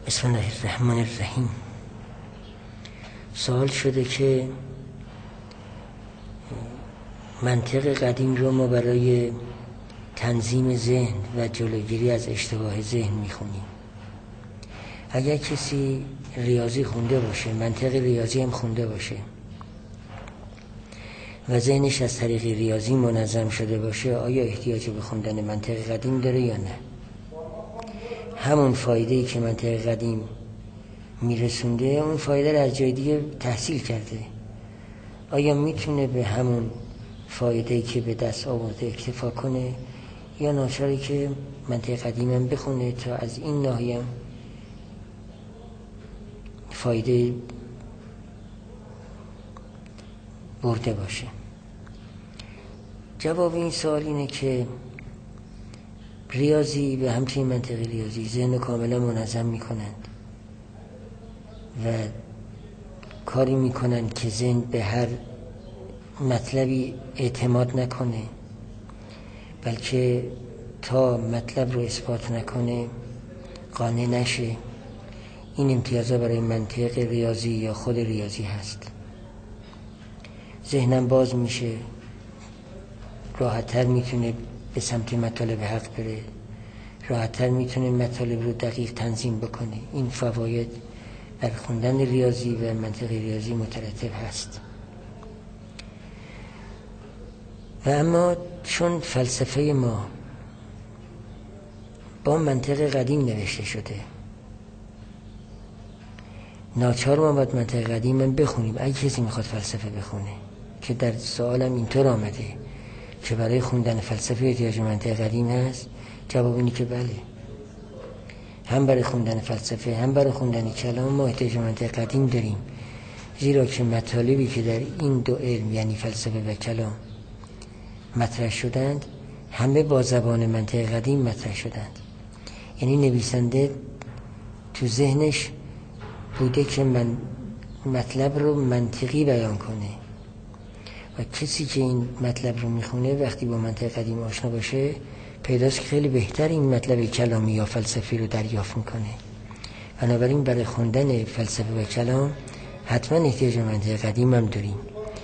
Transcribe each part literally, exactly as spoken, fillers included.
بسم الله الرحمن الرحیم. سوال شده که منطق قدیم رو ما برای تنظیم ذهن و جلوگیری از اشتباه ذهن میخونیم. اگر کسی ریاضی خونده باشه، منطق ریاضی هم خونده باشه و ذهنش از طریق ریاضی منظم شده باشه، آیا احتیاج به خوندن منطق قدیم داره یا نه؟ همون فایده‌ای که منطق قدیم میرسونده، اون فایده رو از جای دیگه تحصیل کرده. آیا میتونه به همون فایده‌ای که به دست آورده اکتفا کنه یا ناچاره که منطق قدیم هم بخونه تا از این ناحیه هم فایده برده باشه؟ جواب این سوال اینه که ریاضی و همچنین منطق ریاضی ذهن کاملا منظم میکنند و کاری میکنند که ذهن به هر مطلبی اعتماد نکنه، بلکه تا مطلب رو اثبات نکنه قانع نشه. این امتیازها برای منطق ریاضی یا خود ریاضی هست. ذهنم باز میشه، راحت‌تر میتونه به سمت مطالب حق بره، راحت‌تر میتونه مطالب رو دقیق تنظیم بکنه. این فواید بر خوندن ریاضی و منطق ریاضی مترتب هست. و اما چون فلسفه ما با منطق قدیم نوشته شده، ناچار ما باید منطق قدیم هم بخونیم اگه کسی میخواد فلسفه بخونه، که در سوالم اینطور آمده که برای خوندن فلسفه احتیاج منطق قدیم هست. جواب اینه که بله، هم برای خوندن فلسفه هم برای خوندن کلام ما احتیاج منطق قدیم داریم، زیرا که مطالبی که در این دو علم یعنی فلسفه و کلام مطرح شدند همه با زبان منطق قدیم مطرح شدند. یعنی نویسنده تو ذهنش بوده که من مطلب رو منطقی بیان کنه و کسی که این مطلب رو میخونه وقتی با منطق قدیم آشنا باشه پیداست که خیلی بهتر این مطلب کلامی یا فلسفی رو دریافت میکنه. بنابراین برای خوندن فلسفه و کلام حتما احتیاج منطق قدیم هم داریم.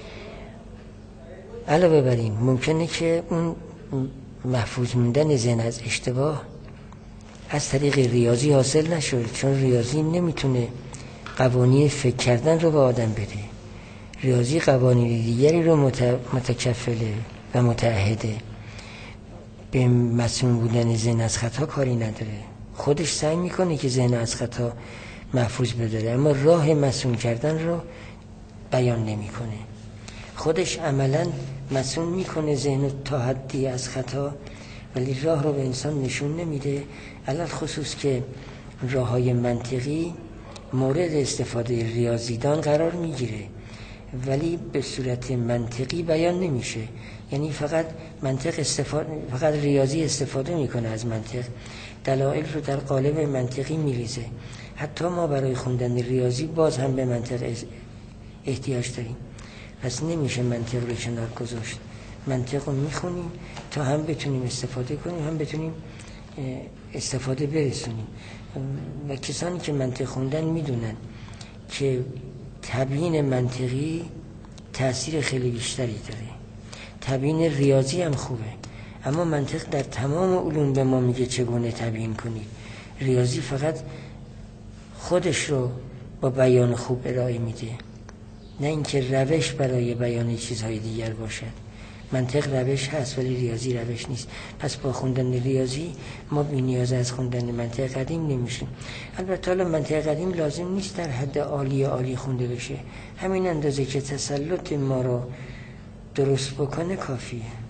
علاوه بر این ممکنه که اون محفوظ موندن ذهن از اشتباه از طریق ریاضی حاصل نشد، چون ریاضی نمیتونه قوانین فکر کردن رو به آدم بده. ریاضی قوانین دیگری رو متکفله و متعهده. به مسئول بودن ذهن از خطا کاری نداره. خودش سعی میکنه که ذهن از خطا محفوظ بداره، اما راه مسئول کردن رو بیان نمیکنه. خودش عملا مسئول میکنه ذهن تا حدی از خطا، ولی راه رو به انسان نشون نمیده. علل خصوص که راههای منطقی مورد استفاده ریاضیدان قرار میگیره ولی به صورت منطقی بیان نمیشه. یعنی فقط منطق استفاده فقط ریاضی استفاده میکنه از منطق، دلایل رو در قالب منطقی میریزه. حتی ما برای خوندن ریاضی باز هم به منطق احتیاج داریم، پس نمیشه منطق رو کنار گذاشت. منطق رو میخونیم تا هم بتونیم استفاده کنیم هم بتونیم استفاده برسونیم. و کسانی که منطق خوندن میدونن که تبیین منطقی تأثیر خیلی بیشتری داره. تبیین ریاضی هم خوبه، اما منطق در تمام علوم به ما میگه چگونه تبیین کنید. ریاضی فقط خودش رو با بیان خوب ارائه میده، نه اینکه روش برای بیان چیزهای دیگر باشد. منطق روش هست ولی ریاضی روش نیست. پس با خوندن ریاضی ما بی نیاز از خوندن منطق قدیم نمیشیم. البته حالا منطق قدیم لازم نیست در حد عالی عالی خونده بشه، همین اندازه که تسلط ما رو درست بکنه کافیه.